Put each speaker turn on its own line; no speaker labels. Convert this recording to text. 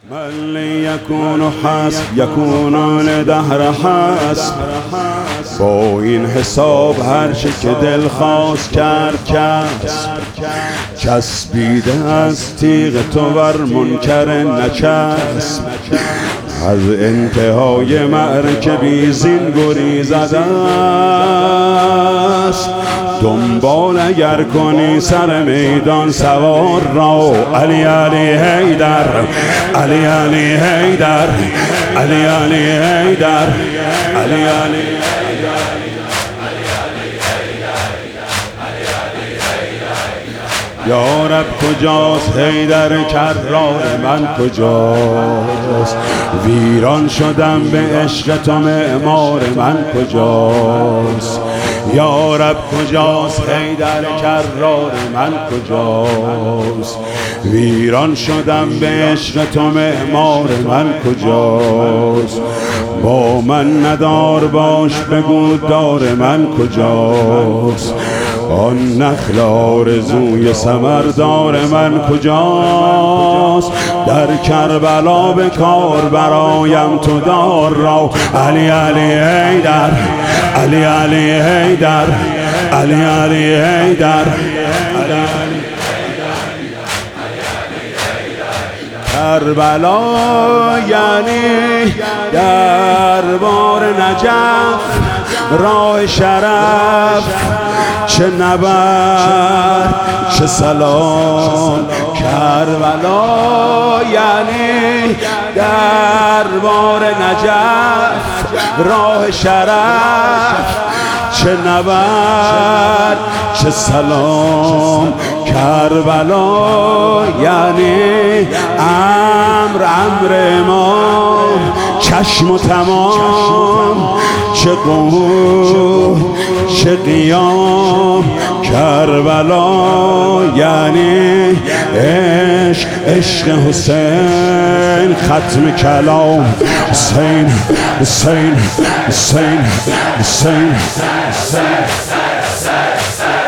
من یکون حسب یکونان دهر حسب. با این حساب هر چه که دل خواست کرد کسب. چسبیده از تیغ تو بر منکر نچسب. از انتهای معرکه بیزین گریزده است. دنبال اگر کنی سر میدان سوار را. علی علی حیدر، علی علی حیدر، علی علی حیدر، علی علی یا رب کجاست حیدر کرار من کجاست؟ ویران شدم به عشق تو معمار من کجاست؟ یا رب کجاست حیدر کرار من کجاست؟ ویران شدم به عشق تو معمار من کجاست؟ با من ندار باش بگو دار من کجاست؟ آن نخل آرزوی ثمردار من کجاست؟ در کربلا به کار برایم تو دار را. علی علی حیدر، علی علی حیدر، علی علی حیدر. کربلا یعنی دربار نجف، راه شرف. چه نبرد چه سلام کربلا یعنی دربار نجف، راه شرف. چه نبرد چه سلام کربلا یعنی امر امام. چشم و تمام چه قهر چه قیام کربلا یعنی عشق، عشق حسین. ختم کلام حسین حسین حسین حسین حسین.